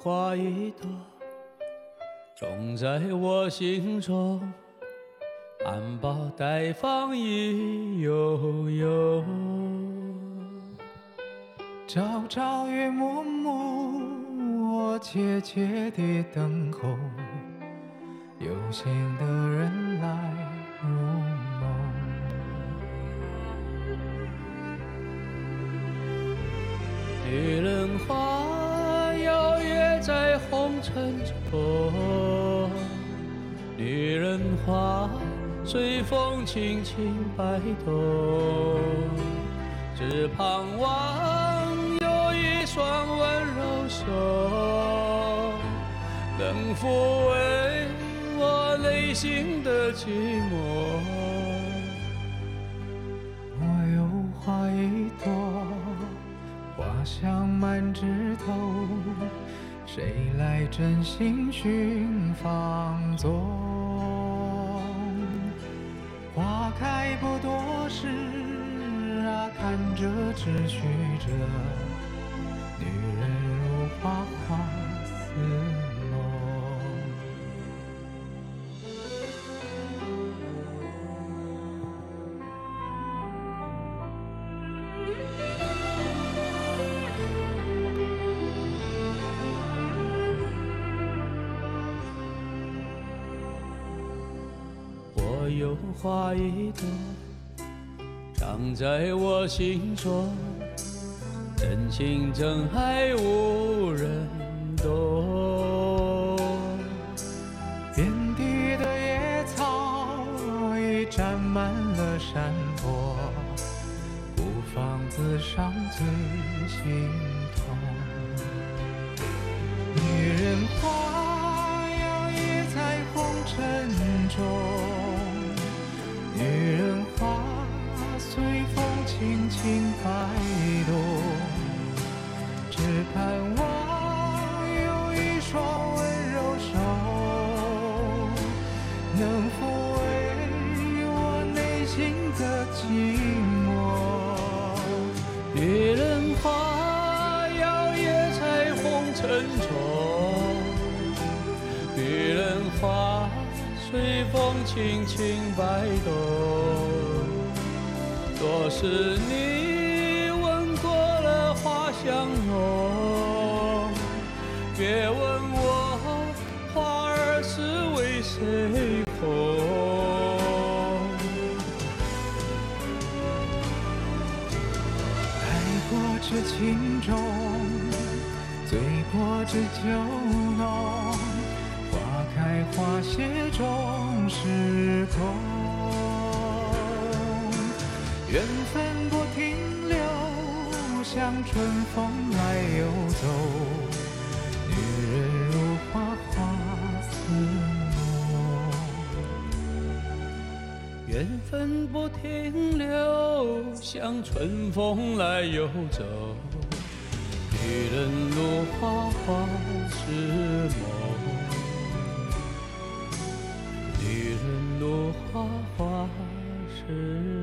花一朵，种在我心中，含苞待放意悠悠。 朝朝月暮暮，我切切地等候，有心的人来入梦。 女人花摇曳在红尘中，女人花随风轻轻摆动，只盼望有一双温柔手，能抚慰我内心的寂寞。 我有花一朵，花香满枝头，谁来真心寻芳踪？花开不多时啊，看着只虚着，女人如花，花似梦。 我有花一朵，长在我心中，真情真爱无人懂。 遍地的野草已占满了山坡，孤芳自赏最心痛。女人花摇曳在红尘中，女人花随风轻轻摆动，只盼望有一双温柔手，能抚慰我内心的寂寞。 女人花摇曳在红尘中，女人花随风轻轻摆动。若是你闻过了花香浓，别问我花儿是为谁红。 爱过这情重，醉过这酒浓，花开花谢终是空。缘分不停留，像春风来又走，女人如花，花似梦。 缘分不停留，像春风来又走，女人如花，花是梦。女人如花，花是梦。